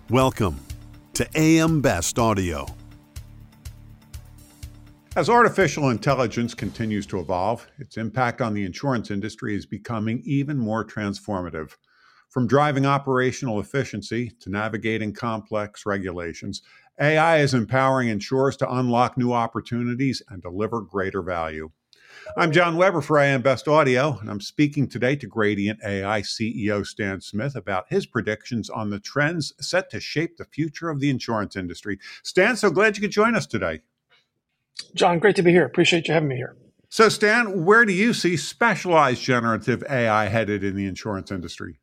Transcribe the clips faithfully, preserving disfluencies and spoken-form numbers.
Welcome to A M Best Audio. As artificial intelligence continues to evolve, its impact on the insurance industry is becoming even more transformative. From driving operational efficiency to navigating complex regulations, A I is empowering insurers to unlock new opportunities and deliver greater value. I'm John Weber for A M Best Audio, and I'm speaking today to Gradient A I C E O Stan Smith about his predictions on the trends set to shape the future of the insurance industry. Stan, so glad you could join us today. John, great to be here. Appreciate you having me here. So, Stan, where do you see specialized generative A I headed in the insurance industry?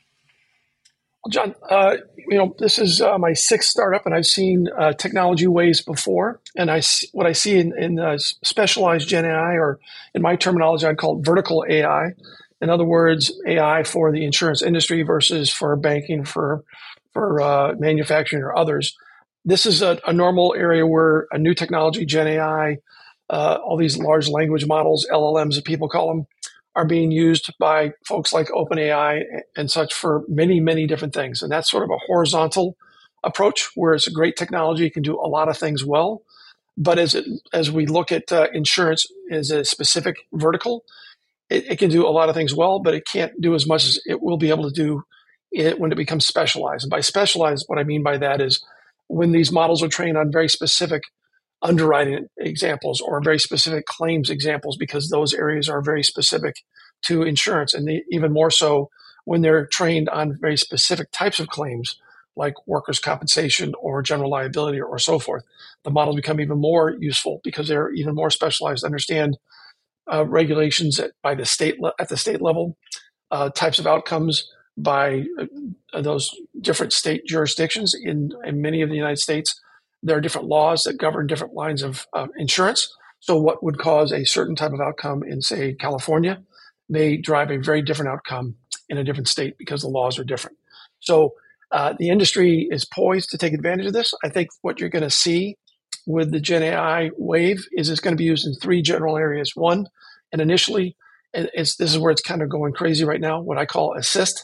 Well, John, uh, you know, this is uh, my sixth startup, and I've seen uh, technology waves before. And I what I see in, in uh, specialized Gen A I, or in my terminology, I'd call it vertical A I. In other words, A I for the insurance industry versus for banking, for for uh, manufacturing, or others. This is a, a normal area where a new technology, Gen A I, uh, all these large language models, L L Ms, as people call them, are being used by folks like OpenAI and such for many, many different things. And that's sort of a horizontal approach where it's a great technology, it can do a lot of things well. But as it, as we look at uh, insurance as a specific vertical, it, it can do a lot of things well, but it can't do as much as it will be able to do it when it becomes specialized. And by specialized, what I mean by that is when these models are trained on very specific underwriting examples or very specific claims examples, because those areas are very specific to insurance. And the, even more so when they're trained on very specific types of claims like workers' compensation or general liability or, or so forth, the models become even more useful because they're even more specialized to understand uh, regulations at, by the state le- at the state level, uh, types of outcomes by uh, those different state jurisdictions in, in many of the United States. There are different laws that govern different lines of uh, insurance. So what would cause a certain type of outcome in, say, California may drive a very different outcome in a different state because the laws are different. So uh, the industry is poised to take advantage of this. I think what you're going to see with the Gen A I wave is it's going to be used in three general areas. One, and initially, it's, this is where it's kind of going crazy right now, what I call assist.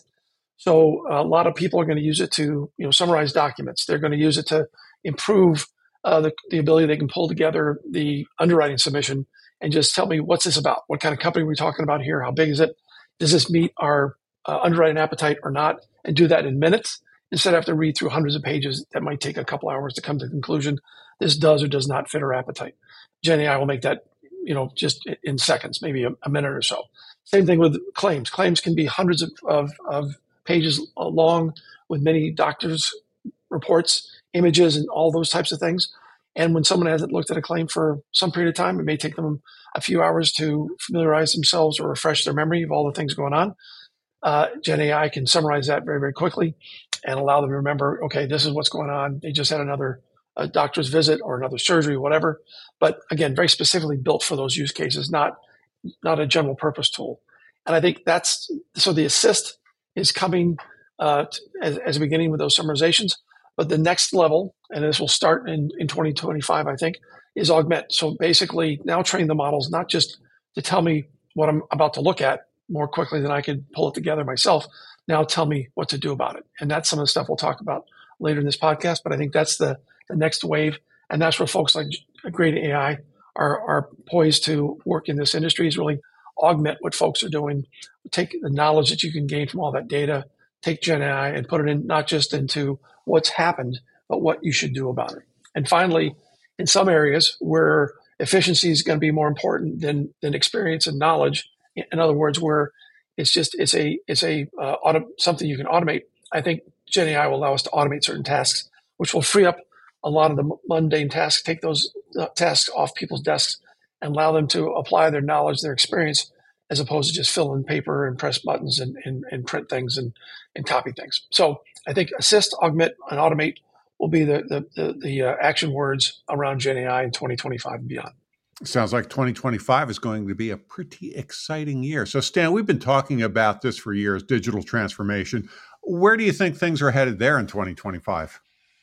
So a lot of people are going to use it to, you know, summarize documents. They're going to use it to improve uh, the, the ability they can pull together the underwriting submission and just tell me, what's this about? What kind of company are we talking about here? How big is it? Does this meet our uh, underwriting appetite or not? And do that in minutes instead of have to read through hundreds of pages that might take a couple hours to come to the conclusion this does or does not fit our appetite. Gen A I will make that, you know, just in seconds, maybe a, a minute or so. Same thing with claims. Claims can be hundreds of, of, of pages long with many doctors' reports, images, and all those types of things. And when someone hasn't looked at a claim for some period of time, it may take them a few hours to familiarize themselves or refresh their memory of all the things going on. Uh, Gen A I can summarize that very, very quickly and allow them to remember, okay, this is what's going on. They just had another uh, doctor's visit or another surgery, whatever. But again, very specifically built for those use cases, not, not a general purpose tool. And I think that's, so the assist is coming uh, as, as a beginning with those summarizations. But the next level, and this will start in, in twenty twenty-five, I think, is augment. So basically now train the models not just to tell me what I'm about to look at more quickly than I could pull it together myself. Now tell me what to do about it. And that's some of the stuff we'll talk about later in this podcast. But I think that's the, the next wave. And that's where folks like Gradient A I are, are poised to work in this industry, is really augment what folks are doing, take the knowledge that you can gain from all that data, take Gen A I and put it in not just into what's happened, but what you should do about it. And finally, in some areas where efficiency is going to be more important than, than experience and knowledge, in other words, where it's just, it's a, it's a, uh, auto, something you can automate. I think Gen A I will allow us to automate certain tasks, which will free up a lot of the mundane tasks, take those tasks off people's desks and allow them to apply their knowledge, their experience, as opposed to just fill in paper and press buttons and, and, and print things and, and copy things. So I think assist, augment, and automate will be the, the, the, the uh, action words around Gen A I in twenty twenty-five and beyond. Sounds like twenty twenty-five is going to be a pretty exciting year. So Stan, we've been talking about this for years, digital transformation. Where do you think things are headed there in twenty twenty-five?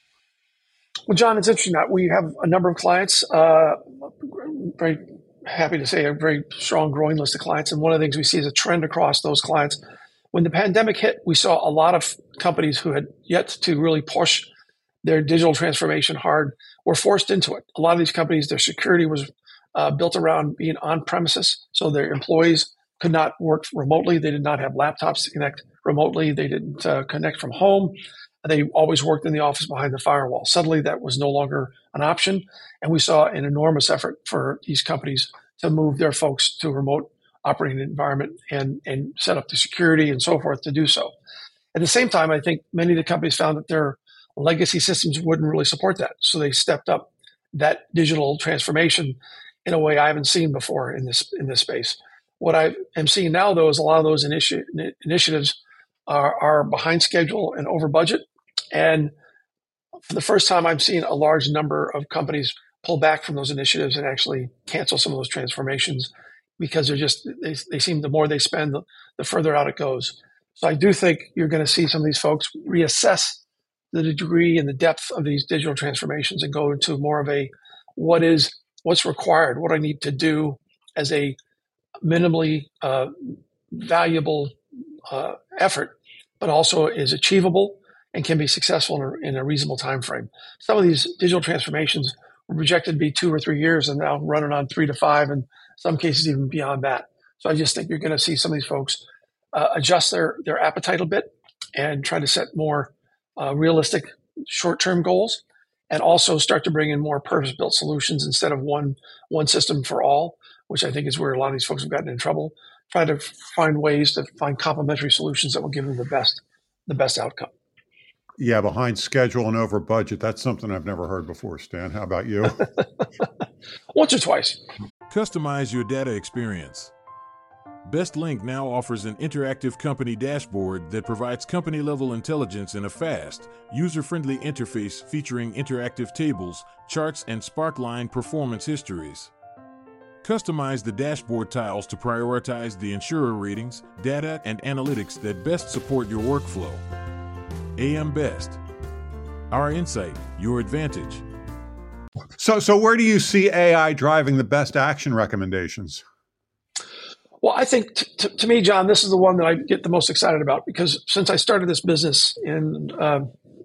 Well, John, it's interesting that we have a number of clients, uh, very happy to say a very strong growing list of clients. And one of the things we see is a trend across those clients. When the pandemic hit, we saw a lot of companies who had yet to really push their digital transformation hard were forced into it. A lot of these companies, their security was uh, built around being on premises, so their employees could not work remotely. They did not have laptops to connect remotely. They didn't uh, connect from home. They always worked in the office behind the firewall. Suddenly, that was no longer an option, and we saw an enormous effort for these companies to move their folks to a remote operating environment and, and set up the security and so forth to do so. At the same time, I think many of the companies found that their legacy systems wouldn't really support that. So they stepped up that digital transformation in a way I haven't seen before in this in this space. What I am seeing now, though, is a lot of those initi- initiatives are, are behind schedule and over budget. And for the first time, I'm seeing a large number of companies pull back from those initiatives and actually cancel some of those transformations because they're just they, they seem the more they spend, the, the further out it goes. So I do think you're going to see some of these folks reassess the degree and the depth of these digital transformations and go into more of a what is what's required, what I need to do as a minimally uh, valuable uh, effort, but also is achievable and can be successful in a, in a reasonable time frame. Some of these digital transformations were projected to be two or three years and now running on three to five, and some cases even beyond that. So I just think you're going to see some of these folks uh, adjust their, their appetite a bit and try to set more uh, realistic short-term goals, and also start to bring in more purpose-built solutions instead of one one system for all, which I think is where a lot of these folks have gotten in trouble. Try to find ways to find complementary solutions that will give them the best the best outcome. Yeah, behind schedule and over budget. That's something I've never heard before, Stan. How about you? Once or twice. Customize your data experience. BestLink now offers an interactive company dashboard that provides company-level intelligence in a fast, user-friendly interface featuring interactive tables, charts, and Sparkline performance histories. Customize the dashboard tiles to prioritize the insurer ratings, data, and analytics that best support your workflow. A M Best. Our insight, your advantage. So, so where do you see A I driving the best action recommendations? Well, I think t- t- to me, John, this is the one that I get the most excited about because since I started this business in uh,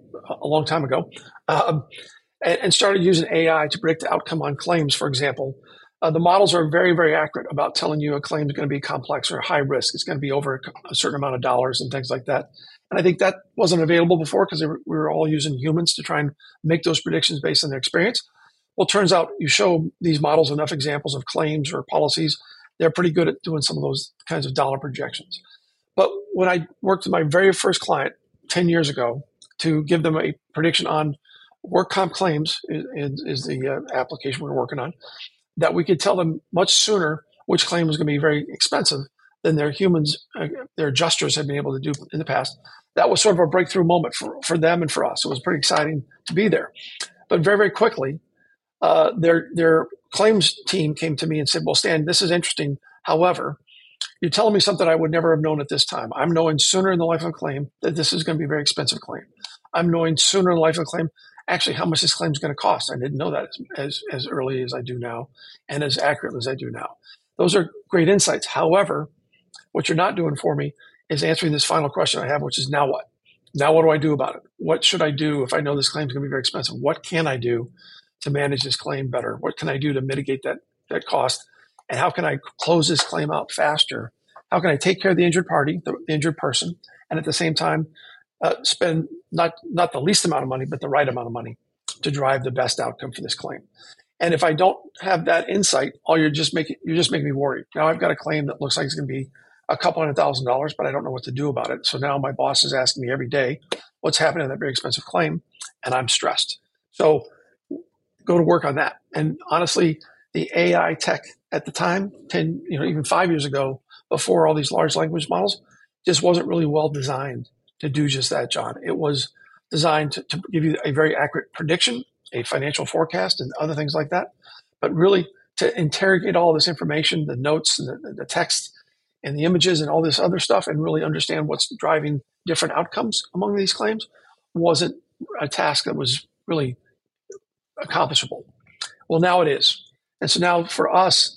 a long time ago um, and, and started using A I to predict the outcome on claims, for example, uh, the models are very, very accurate about telling you a claim is going to be complex or high risk. It's going to be over a certain amount of dollars and things like that. And I think that wasn't available before because we were all using humans to try and make those predictions based on their experience. Well, it turns out you show these models enough examples of claims or policies, they're pretty good at doing some of those kinds of dollar projections. But when I worked with my very first client ten years ago to give them a prediction on work comp claims is, is the uh, application we were working on, that we could tell them much sooner which claim was going to be very expensive than their humans, uh, their adjusters had been able to do in the past. That was sort of a breakthrough moment for, for them and for us. It was pretty exciting to be there. But very, very quickly, uh, their their claims team came to me and said, well, Stan, this is interesting. However, you're telling me something I would never have known at this time. I'm knowing sooner in the life of a claim that this is going to be a very expensive claim. I'm knowing sooner in the life of a claim actually how much this claim is going to cost. I didn't know that as, as, as early as I do now and as accurately as I do now. Those are great insights. However, what you're not doing for me is answering this final question I have, which is now what? Now what do I do about it? What should I do if I know this claim is going to be very expensive? What can I do to manage this claim better? What can I do to mitigate that, that cost? And how can I close this claim out faster? How can I take care of the injured party, the injured person, and at the same time uh, spend not not the least amount of money, but the right amount of money to drive the best outcome for this claim? And if I don't have that insight, all you're just making you're just making me worried. Now I've got a claim that looks like it's going to be a couple hundred thousand dollars, but I don't know what to do about it. So now my boss is asking me every day, what's happening to that very expensive claim? And I'm stressed. So go to work on that. And honestly, the A I tech at the time, ten, you know, even five years ago, before all these large language models, just wasn't really well designed to do just that, John. It was designed to, to give you a very accurate prediction, a financial forecast, and other things like that. But really to interrogate all this information, the notes, and the, the text, and the images, and all this other stuff, and really understand what's driving different outcomes among these claims, wasn't a task that was really accomplishable. Well, now it is. And so now for us,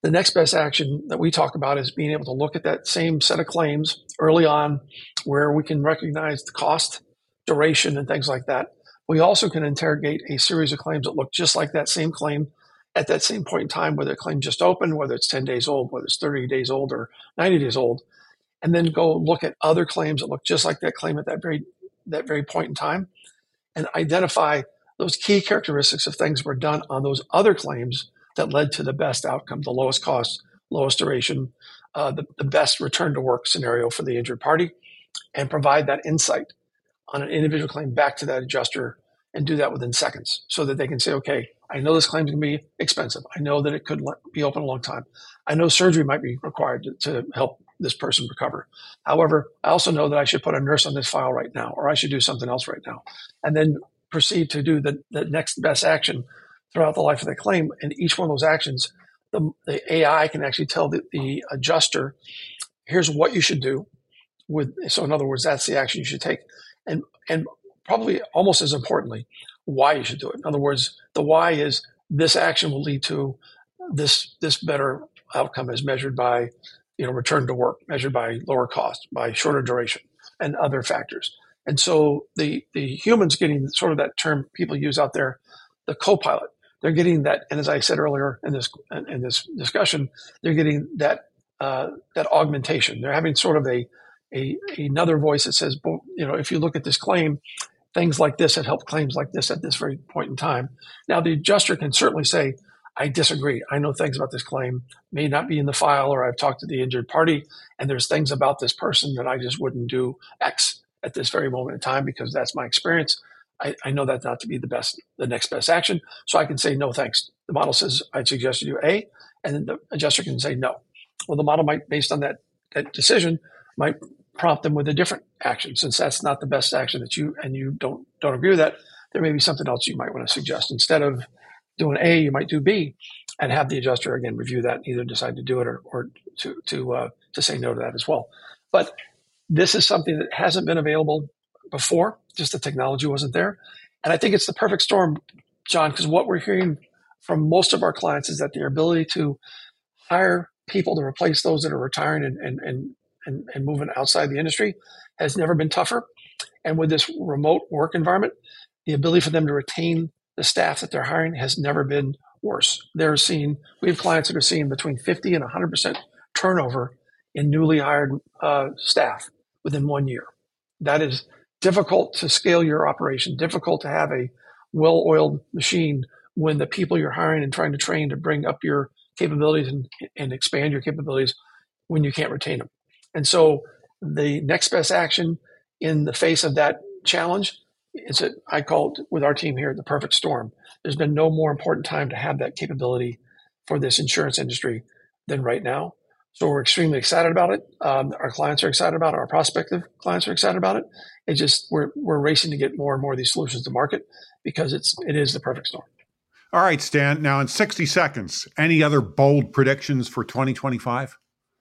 The next best action that we talk about is being able to look at that same set of claims early on where we can recognize the cost, duration, and things like that. We also can interrogate a series of claims that look just like that same claim at that same point in time, whether the claim just opened, whether it's ten days old, whether it's thirty days old or ninety days old, and then go look at other claims that look just like that claim at that very that very point in time and identify those key characteristics of things were done on those other claims that led to the best outcome, the lowest cost, lowest duration, uh, the, the best return to work scenario for the injured party, and provide that insight on an individual claim back to that adjuster and do that within seconds so that they can say, okay, I know this claim is going to be expensive. I know that it could be open a long time. I know surgery might be required to, to help this person recover. However, I also know that I should put a nurse on this file right now, or I should do something else right now, and then proceed to do the, the next best action throughout the life of the claim. And each one of those actions, the, the A I can actually tell the, the adjuster, here's what you should do with. So in other words, that's the action you should take. And, and probably almost as importantly, why you should do it. In other words, the why is this action will lead to this, this better outcome as measured by, you know, return to work, measured by lower cost, by shorter duration, and other factors. And so the the humans getting sort of that term people use out there, the co-pilot, they're getting that. And as I said earlier in this in this discussion, they're getting that uh, that augmentation. They're having sort of a, a another voice that says, you know, if you look at this claim, things like this have helped claims like this at this very point in time. Now, the adjuster can certainly say, I disagree. I know things about this claim may not be in the file, or I've talked to the injured party, and there's things about this person that I just wouldn't do X at this very moment in time because that's my experience. I, I know that not to be the best, the next best action. So I can say, no, thanks. The model says, I'd suggest you do A, and then the adjuster can say no. Well, the model might, based on that, that decision, might prompt them with a different action. Since that's not the best action that you, and you don't, don't agree with that, there may be something else you might want to suggest. Instead of doing A, you might do B, and have the adjuster again review that and either decide to do it or, or to to uh, to say no to that as well. But this is something that hasn't been available before. Just the technology wasn't there, and I think it's the perfect storm, John, because what we're hearing from most of our clients is that their ability to hire people to replace those that are retiring and and and and, and moving outside the industry has never been tougher. And with this remote work environment, the ability for them to retain the staff that they're hiring has never been worse. They're seeing, we have clients that are seeing between fifty and one hundred percent turnover in newly hired uh, staff within one year. That is difficult to scale your operation, difficult to have a well-oiled machine when the people you're hiring and trying to train to bring up your capabilities and, and expand your capabilities when you can't retain them. And so the next best action in the face of that challenge is that I call it with our team here the perfect storm. There's been no more important time to have that capability for this insurance industry than right now. So we're extremely excited about it. Um, our clients are excited about it. Our prospective clients are excited about it. It's just we're we're racing to get more and more of these solutions to market because it's it is the perfect storm. All right, Stan. Now in sixty seconds, any other bold predictions for twenty twenty-five?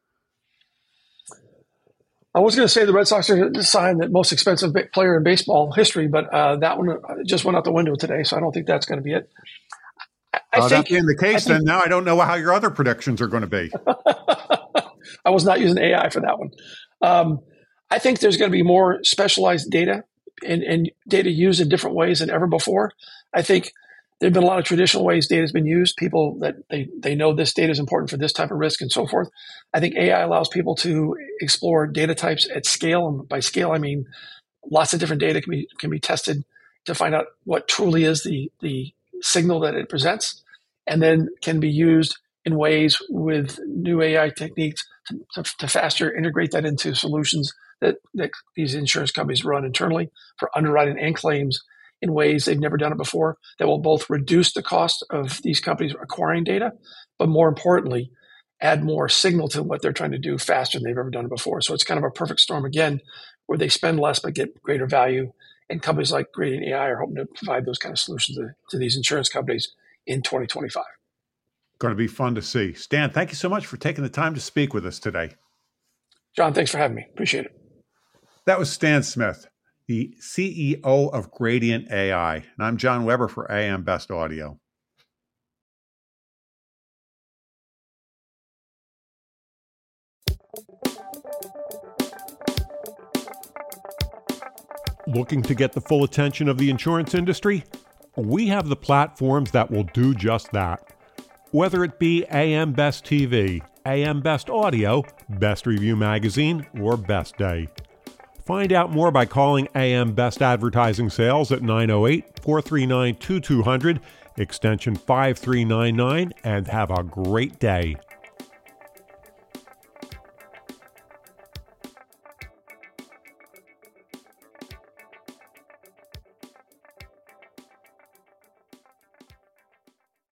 I was going to say the Red Sox are signed the most expensive player in baseball history, but uh, that one just went out the window today, so I don't think that's going to be it. I, I uh, think, that being the case, think, then now I don't know how your other predictions are going to be. I was not using A I for that one. Um, I think there's going to be more specialized data and, and data used in different ways than ever before. I think there have been a lot of traditional ways data has been used, people that they, they know this data is important for this type of risk and so forth. I think A I allows people to explore data types at scale. And by scale, I mean lots of different data can be can be tested to find out what truly is the, the signal that it presents, and then can be used in ways with new A I techniques to, to, to faster integrate that into solutions that, that these insurance companies run internally for underwriting and claims in ways they've never done it before, that will both reduce the cost of these companies acquiring data, but more importantly, add more signal to what they're trying to do faster than they've ever done it before. So it's kind of a perfect storm again, where they spend less but get greater value. And companies like Gradient A I are hoping to provide those kind of solutions to, to these insurance companies in twenty twenty-five. Going to be fun to see. Stan, thank you so much for taking the time to speak with us today. John, thanks for having me. Appreciate it. That was Stan Smith, the C E O of Gradient A I. And I'm John Weber for A M Best Audio. Looking to get the full attention of the insurance industry? We have the platforms that will do just that. Whether it be A M Best T V, A M Best Audio, Best Review Magazine, or Best Day. Find out more by calling A M Best Advertising Sales at nine oh eight, four three nine, two two zero zero, extension five three nine nine, and have a great day.